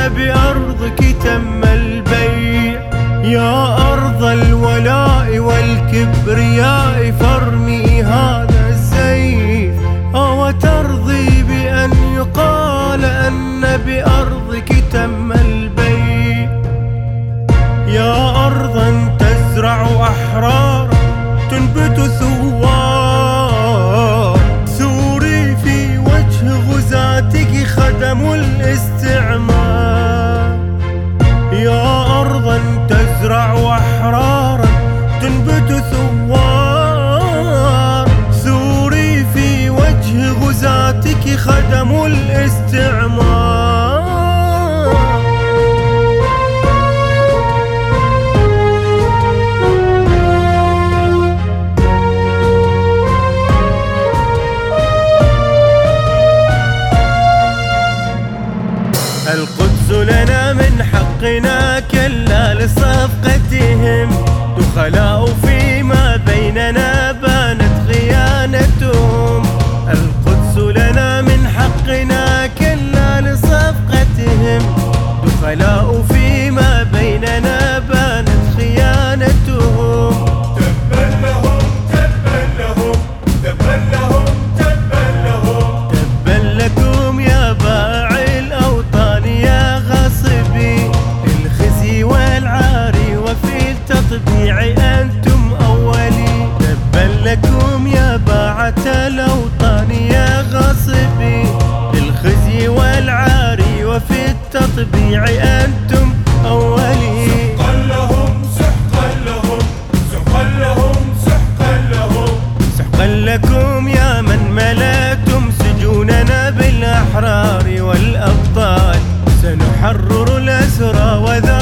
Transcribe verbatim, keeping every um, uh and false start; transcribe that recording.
بأرضك تم البيع، يا أرض الولاء والكبرياء فارمي هذا الزيف. أو ترضي بأن يقال أن بأرضك تم البيع، يا أرضا تزرع أحرارا تنبت ثوار، ثوري في وجه غزاتك خدموا الاستعمار. يا أرضا تزرع أحرارا تنبت ثوار، ثوري في وجه غزاتك خدموا الاستعمار. القدس لنا من حقنا كلا لصفقتهم، دخلاء فيما بيننا بانت خيانتهم. القدس لنا من حقنا كلا لصفقتهم، دخلاء فيما بيننا بانت خيانتهم. تبا لهم تبا لهم تبا لهم تبا لهم، تبا لكم يا باعي الأوطان يا غاصبي، الخزي والعاري وفي التطبيع أنتم أولي. تبا لكم يا باعة الأوطان يا غاصبي، الخزي والعاري وفي التطبيع أنتم أولي. سحقا لهم سحقا لهم سحقا لهم سحقا لهم، سحقا لكم يا من ملأتم سجوننا بالأحرار والأبطال، سنحرر الأسرى وذا